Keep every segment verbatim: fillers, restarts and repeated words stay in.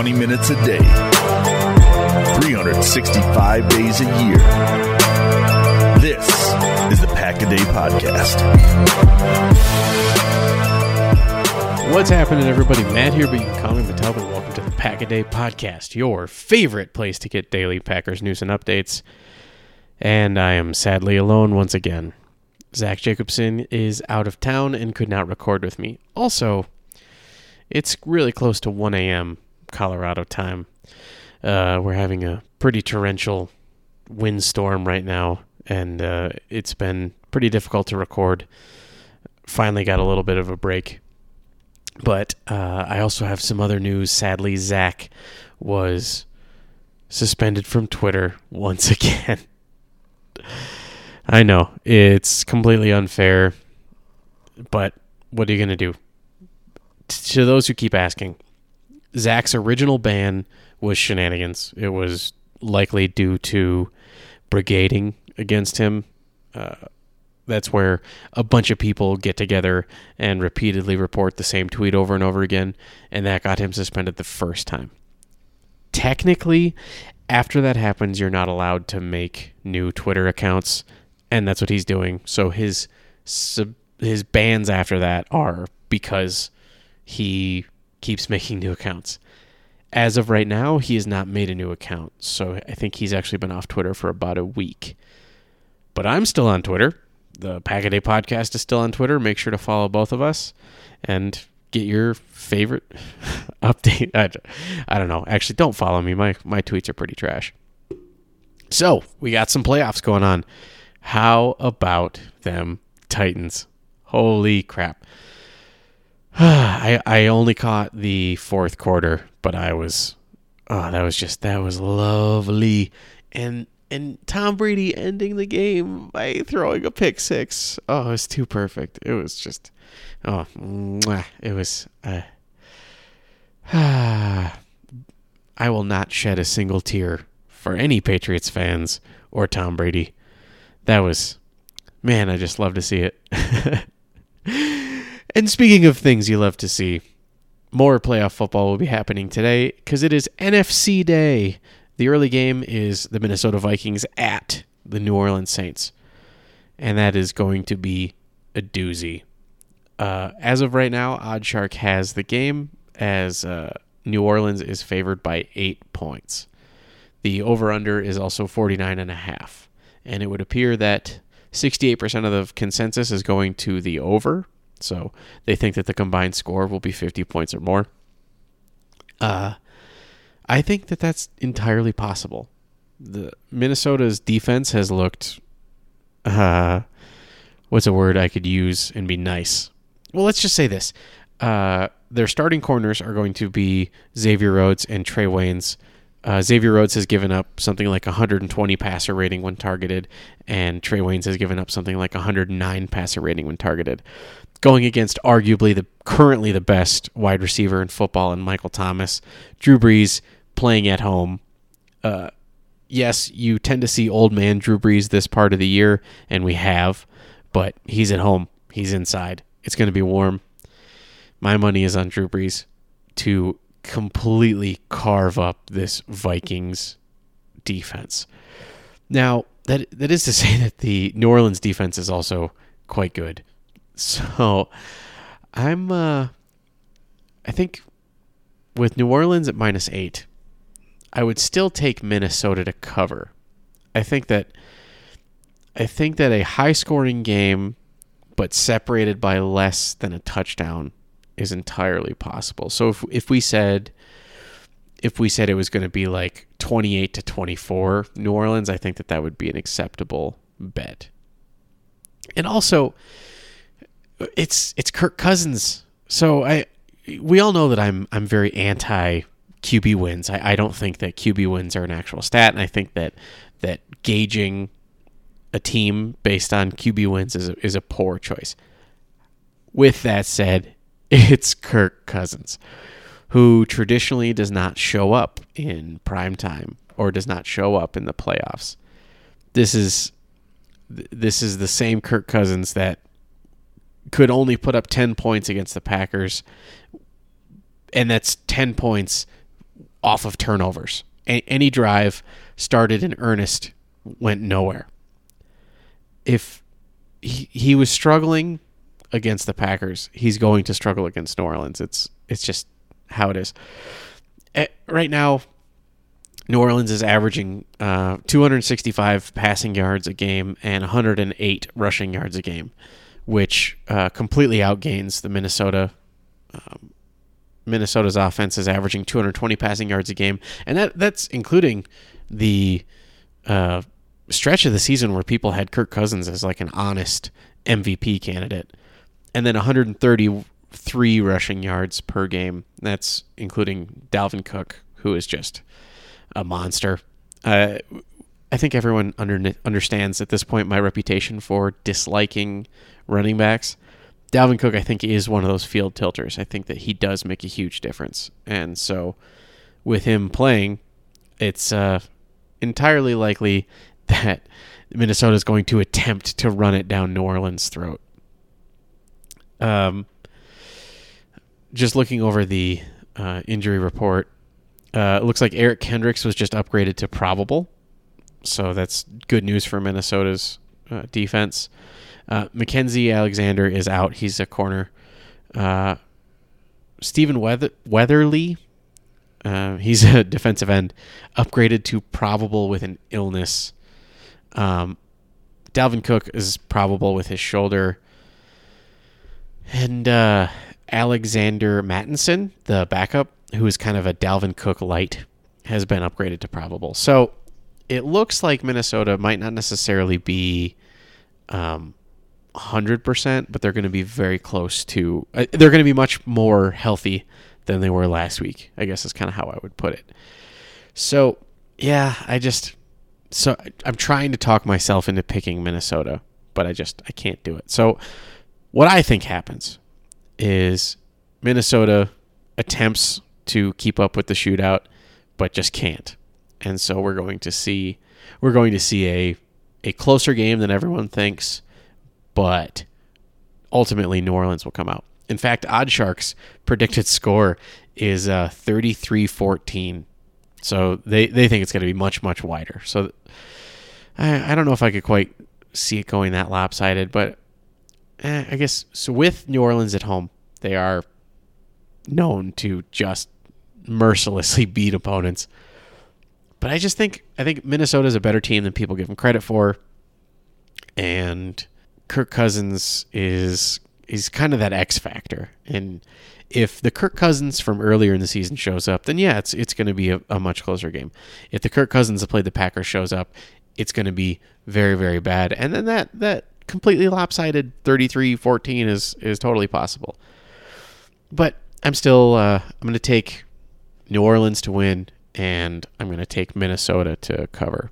twenty minutes a day, three hundred sixty-five days a year. This is the Pack-A-Day Podcast. What's happening, everybody? Matt here, but you can call me Mattel, and welcome to the Pack-A-Day Podcast, your favorite place to get daily Packers news and updates. And I am sadly alone once again. Zach Jacobson is out of town and could not record with me. Also, it's really close to one a.m. Colorado time. Uh, we're having a pretty torrential windstorm right now, and uh, it's been pretty difficult to record. Finally got a little bit of a break. But uh, I also have some other news. Sadly, Zach was suspended from Twitter once again. I know, it's completely unfair, but what are you going to do? To those who keep asking, Zach's original ban was shenanigans. It was likely due to brigading against him. Uh, that's where a bunch of people get together and repeatedly report the same tweet over and over again, and that got him suspended the first time. Technically, after that happens, you're not allowed to make new Twitter accounts, and that's what he's doing. So his sub, his bans after that are because he keeps making new accounts. As of right now, he has not made a new account, so I think he's actually been off Twitter for about a week. But I'm still on Twitter. The Pack-A-Day Podcast is still on Twitter. Make sure to follow both of us and get your favorite update. I, I don't know. Actually, don't follow me. My my tweets are pretty trash. So, we got some playoffs going on. How about them Titans? Holy crap. I I only caught the fourth quarter, but I was, oh, that was just, that was lovely. And and Tom Brady ending the game by throwing a pick six. Oh, it was too perfect. It was just, oh, mwah, it was, uh, I will not shed a single tear for any Patriots fans or Tom Brady. That was, man, I just love to see it. And speaking of things you love to see, more playoff football will be happening today because it is N F C Day. The early game is the Minnesota Vikings at the New Orleans Saints, and that is going to be a doozy. Uh, as of right now, OddsShark has the game as uh, New Orleans is favored by eight points. The over-under is also forty-nine and a half, and it would appear that sixty-eight percent of the consensus is going to the over, so they think that the combined score will be fifty points or more. Uh, I think that that's entirely possible. The Minnesota's defense has looked, uh, what's a word I could use and be nice? Well, let's just say this. Uh, their starting corners are going to be Xavier Rhodes and Trey Waynes. Uh, Xavier Rhodes has given up something like one hundred twenty passer rating when targeted, and Trey Waynes has given up something like one hundred nine passer rating when targeted. Going against arguably the currently the best wide receiver in football in Michael Thomas. Drew Brees playing at home. Uh, yes, you tend to see old man Drew Brees this part of the year, and we have, but he's at home. He's inside. It's going to be warm. My money is on Drew Brees to completely carve up this Vikings defense. Now, that that is to say that the New Orleans defense is also quite good. So, I'm, uh, I think with New Orleans at minus eight, I would still take Minnesota to cover. I think that I think that a high-scoring game, but separated by less than a touchdown, is entirely possible. So if if we said if we said it was going to be like twenty-eight to twenty-four New Orleans, I think that that would be an acceptable bet. And also, it's it's Kirk Cousins. So I we all know that I'm I'm very anti Q B wins. I, I don't think that Q B wins are an actual stat, and I think that that gauging a team based on Q B wins is a, is a poor choice. With that said, it's Kirk Cousins, who traditionally does not show up in primetime or does not show up in the playoffs. This is this is the same Kirk Cousins that could only put up ten points against the Packers, and that's ten points off of turnovers. A- any drive started in earnest went nowhere. If he, he was struggling against the Packers, he's going to struggle against New Orleans. It's it's just how it is. At, right now, New Orleans is averaging uh, two hundred sixty-five passing yards a game and one hundred eight rushing yards a game, which uh, completely outgains the Minnesota. Um, Minnesota's offense is averaging two hundred twenty passing yards a game, and that that's including the uh, stretch of the season where people had Kirk Cousins as like an honest M V P candidate, and then one hundred thirty-three rushing yards per game. That's including Dalvin Cook, who is just a monster. Uh, I think everyone under, understands at this point my reputation for disliking running backs. Dalvin Cook, I think, is one of those field tilters. I think that he does make a huge difference. And so with him playing, it's uh, entirely likely that Minnesota is going to attempt to run it down New Orleans' throat. Um, just looking over the uh, injury report, uh, it looks like Eric Kendricks was just upgraded to probable. So that's good news for Minnesota's uh, defense. Uh, Mackenzie Alexander is out. He's a corner. Uh, Stephen Weather- Weatherly, uh, he's a defensive end, upgraded to probable with an illness. Um, Dalvin Cook is probable with his shoulder. And uh, Alexander Mattinson, the backup, who is kind of a Dalvin Cook light, has been upgraded to probable. So it looks like Minnesota might not necessarily be um, one hundred percent, but they're going to be very close to... Uh, they're going to be much more healthy than they were last week, I guess is kind of how I would put it. So, yeah, I just... So I'm trying to talk myself into picking Minnesota, but I just I can't do it. So what I think happens is Minnesota attempts to keep up with the shootout, but just can't. And so we're going to see we're going to see a a closer game than everyone thinks, but ultimately New Orleans will come out. In fact, OddsShark's predicted score is uh, thirty-three fourteen. So they, they think it's going to be much, much wider. So I, I don't know if I could quite see it going that lopsided, but eh, I guess so. With New Orleans at home, they are known to just mercilessly beat opponents. But I just think I think Minnesota is a better team than people give them credit for, and Kirk Cousins is is kind of that X factor. And if the Kirk Cousins from earlier in the season shows up, then yeah, it's it's going to be a, a much closer game. If the Kirk Cousins that played the Packers shows up, it's going to be very, very bad. And then that that completely lopsided thirty-three fourteen is is totally possible. But I'm still uh, I'm going to take New Orleans to win, and I'm going to take Minnesota to cover.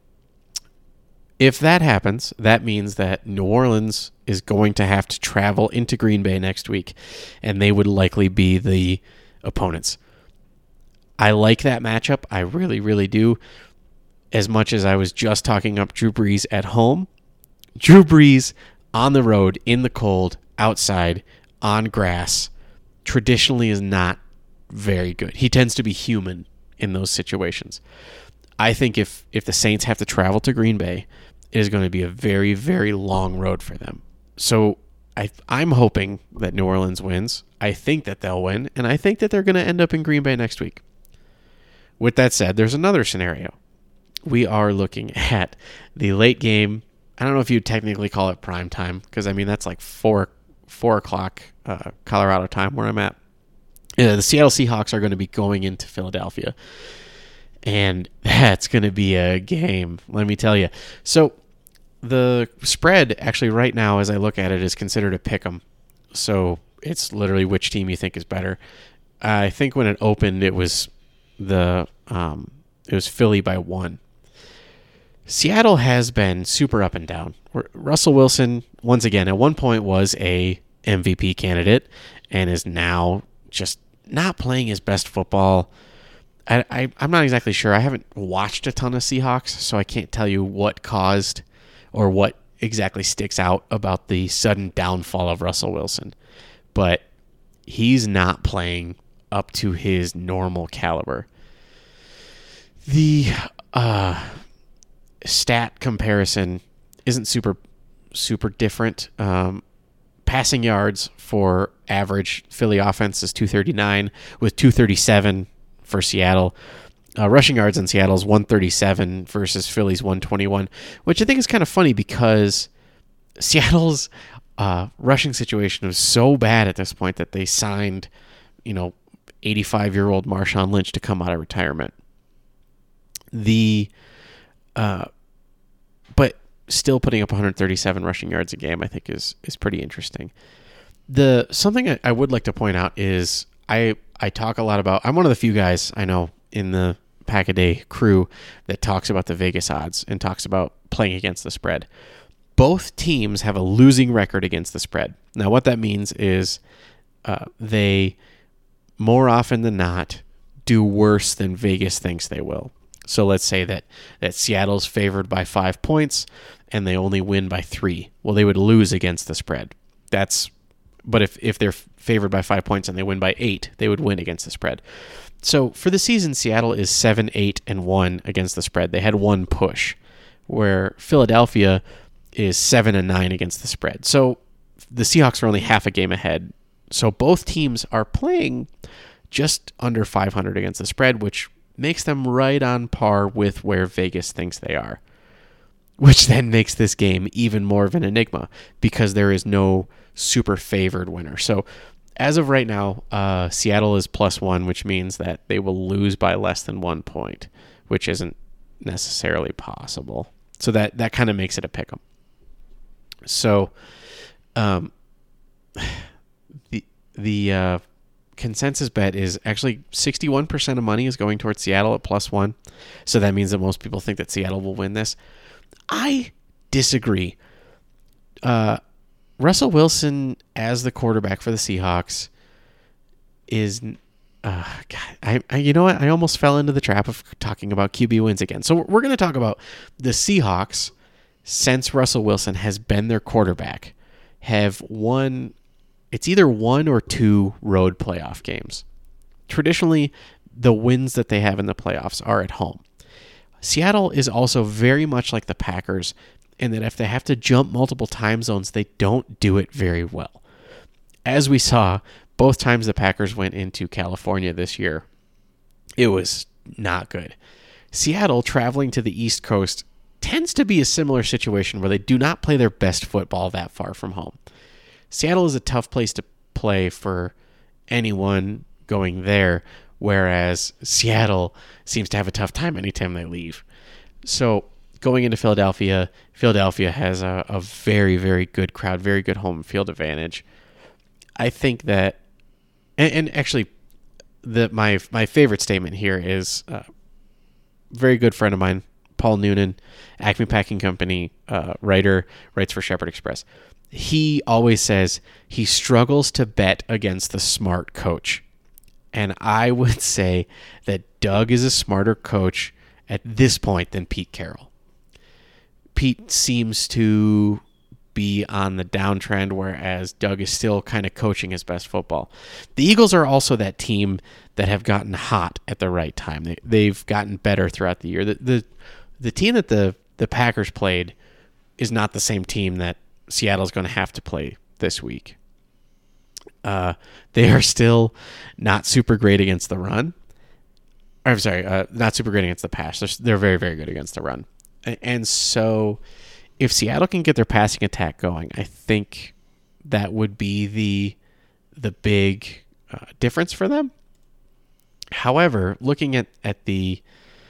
If that happens, that means that New Orleans is going to have to travel into Green Bay next week, and they would likely be the opponents. I like that matchup. I really, really do. As much as I was just talking up Drew Brees at home, Drew Brees on the road, in the cold, outside, on grass, traditionally is not very good. He tends to be human in those situations. I think if, if the Saints have to travel to Green Bay, it is going to be a very, very long road for them. So I, I'm hoping that New Orleans wins. I think that they'll win, and I think that they're going to end up in Green Bay next week. With that said, there's another scenario. We are looking at the late game. I don't know if you'd technically call it prime time, because, I mean, that's like four, four o'clock uh, Colorado time where I'm at. Uh, the Seattle Seahawks are going to be going into Philadelphia. And that's going to be a game, let me tell you. So the spread, actually, right now, as I look at it, is considered a pick'em. So it's literally which team you think is better. I think when it opened, it was the um, it was Philly by one. Seattle has been super up and down. Russell Wilson, once again, at one point was a M V P candidate and is now just not playing his best football. I, I, I'm not exactly sure. I haven't watched a ton of Seahawks, so I can't tell you what caused or what exactly sticks out about the sudden downfall of Russell Wilson. But he's not playing up to his normal caliber. The uh, stat comparison isn't super, super different. Um, passing yards for average Philly offense is two thirty-nine with two thirty-seven for Seattle. Uh, rushing yards in Seattle's one thirty-seven versus Philly's one twenty-one, which I think is kind of funny because Seattle's uh, rushing situation was so bad at this point that they signed, you know, eighty-five-year-old Marshawn Lynch to come out of retirement. The, uh, but still putting up one thirty-seven rushing yards a game, I think is is pretty interesting. The something I, I would like to point out is I I talk a lot about. I'm one of the few guys I know in the Pack-A-Day crew that talks about the Vegas odds and talks about playing against the spread. Both teams have a losing record against the spread. Now, what that means is uh, they more often than not do worse than Vegas thinks they will. So let's say that, that Seattle's favored by five points and they only win by three. Well, they would lose against the spread. That's, but if, if they're favored by five points and they win by eight, they would win against the spread. So for the season, Seattle is seven, eight, and one against the spread. They had one push, where Philadelphia is seven and nine against the spread. So the Seahawks are only half a game ahead. So both teams are playing just under five hundred against the spread, which makes them right on par with where Vegas thinks they are, which then makes this game even more of an enigma because there is no super favored winner. So as of right now, uh, Seattle is plus one, which means that they will lose by less than one point, which isn't necessarily possible. So that, that kind of makes it a pick'em. So um, the the uh, consensus bet is actually sixty-one percent of money is going towards Seattle at plus one. So that means that most people think that Seattle will win this. I disagree. Uh, Russell Wilson as the quarterback for the Seahawks is, uh, God, I, I, you know what? I almost fell into the trap of talking about Q B wins again. So we're going to talk about the Seahawks since Russell Wilson has been their quarterback, have won, it's either one or two road playoff games. Traditionally, the wins that they have in the playoffs are at home. Seattle is also very much like the Packers in that if they have to jump multiple time zones, they don't do it very well. As we saw, both times the Packers went into California this year, it was not good. Seattle traveling to the East Coast tends to be a similar situation where they do not play their best football that far from home. Seattle is a tough place to play for anyone going there, whereas Seattle seems to have a tough time anytime they leave. So going into Philadelphia, Philadelphia has a, a very, very good crowd, very good home field advantage. I think that, and, and actually, the my my favorite statement here is a very good friend of mine, Paul Noonan, Acme Packing Company uh, writer, writes for Shepherd Express. He always says he struggles to bet against the smart coach. And I would say that Doug is a smarter coach at this point than Pete Carroll. Pete seems to be on the downtrend, whereas Doug is still kind of coaching his best football. The Eagles are also that team that have gotten hot at the right time. They, they've gotten better throughout the year. The, the the team that the, the Packers played is not the same team that Seattle's going to have to play this week. Uh, they are still not super great against the run. I'm sorry, uh, not super great against the pass. They're, they're very, very good against the run. And so if Seattle can get their passing attack going, I think that would be the the big uh, difference for them. However, looking at, at the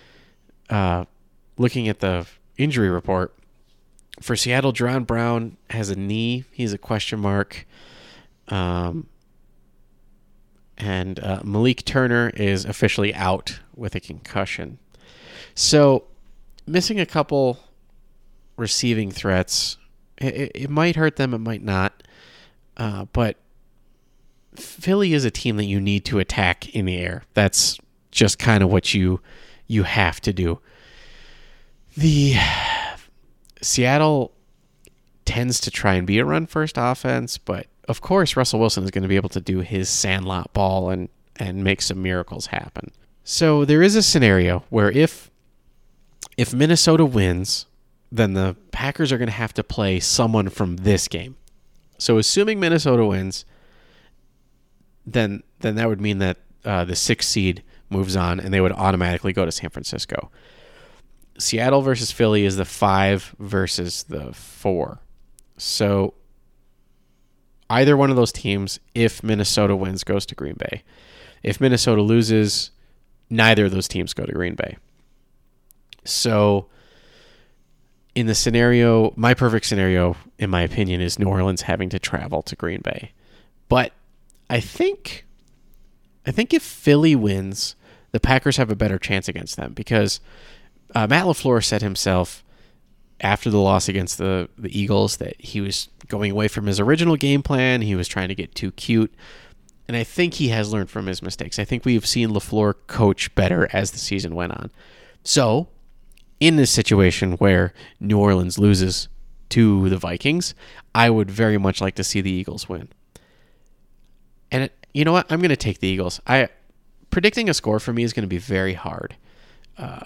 uh, looking at the injury report for Seattle, Jerron Brown has a knee. He's a question mark. Um, and uh, Malik Turner is officially out with a concussion. So missing a couple receiving threats, it, it might hurt them, it might not. Uh, but Philly is a team that you need to attack in the air. That's just kind of what you you have to do. The Seattle tends to try and be a run-first offense, but of course Russell Wilson is going to be able to do his sandlot ball and, and make some miracles happen. So there is a scenario where if if Minnesota wins, then the Packers are going to have to play someone from this game. So assuming Minnesota wins, then then that would mean that uh, the sixth seed moves on, and they would automatically go to San Francisco. Seattle versus Philly is the five versus the four. So either one of those teams, if Minnesota wins, goes to Green Bay. If Minnesota loses, neither of those teams go to Green Bay. So in the scenario, my perfect scenario, in my opinion, is New Orleans having to travel to Green Bay. But I think I think if Philly wins, the Packers have a better chance against them because uh, Matt LaFleur said himself after the loss against the, the Eagles that he was going away from his original game plan. He was trying to get too cute. And I think he has learned from his mistakes. I think we've seen LaFleur coach better as the season went on. So, in this situation where New Orleans loses to the Vikings, I would very much like to see the Eagles win. And it, you know what? I'm going to take the Eagles. I predicting a score for me is going to be very hard. Uh,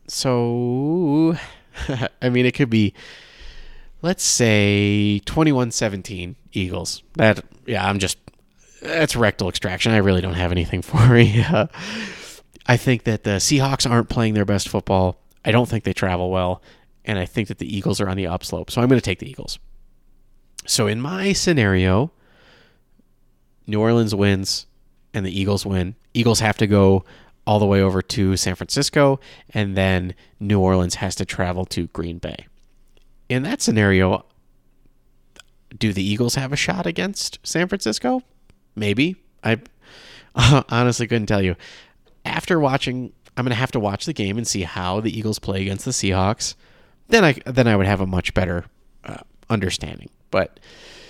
so, I mean, it could be, let's say, twenty-one seventeen Eagles. That, yeah, I'm just, that's rectal extraction. I really don't have anything for you. Uh, I think that the Seahawks aren't playing their best football. I don't think they travel well. And I think that the Eagles are on the upslope. So I'm going to take the Eagles. So in my scenario, New Orleans wins and the Eagles win. Eagles have to go all the way over to San Francisco, and then New Orleans has to travel to Green Bay. In that scenario, do the Eagles have a shot against San Francisco? Maybe. I uh, honestly couldn't tell you. After watching, I'm going to have to watch the game and see how the Eagles play against the Seahawks. Then I then I would have a much better uh, understanding. But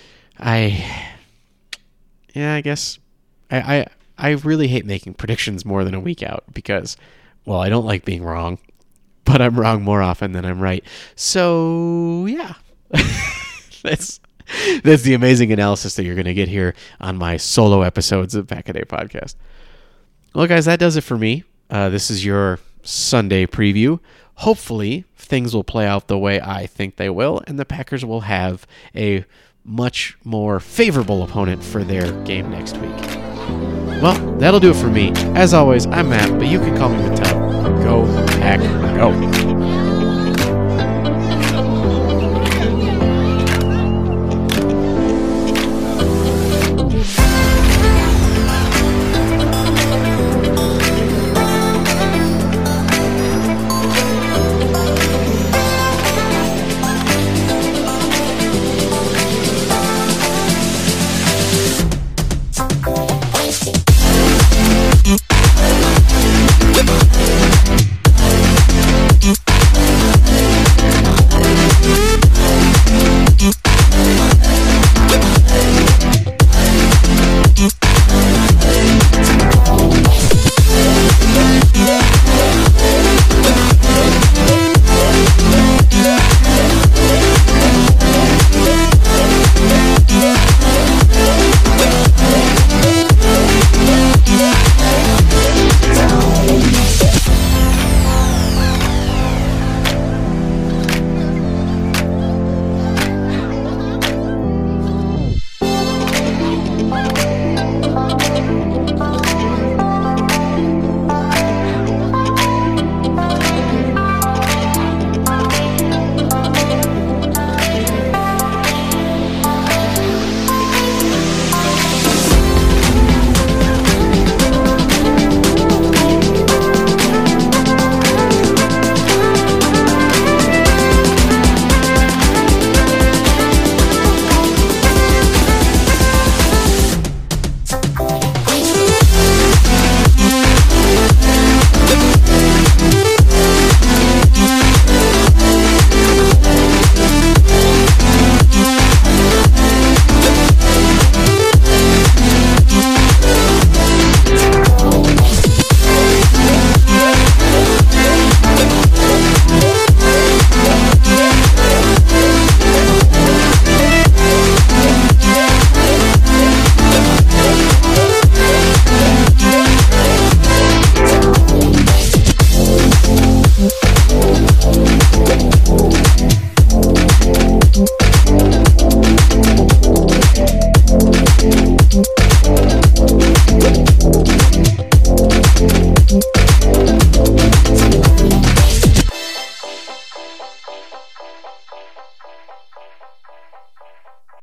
I, yeah, I guess I, I I really hate making predictions more than a week out because, well, I don't like being wrong, but I'm wrong more often than I'm right. So yeah, that's that's the amazing analysis that you're going to get here on my solo episodes of Pack a Day Podcast. Well, guys, that does it for me. Uh, this is your Sunday preview. Hopefully, things will play out the way I think they will, and the Packers will have a much more favorable opponent for their game next week. Well, that'll do it for me. As always, I'm Matt, but you can call me Mattel. Go, Pack, go.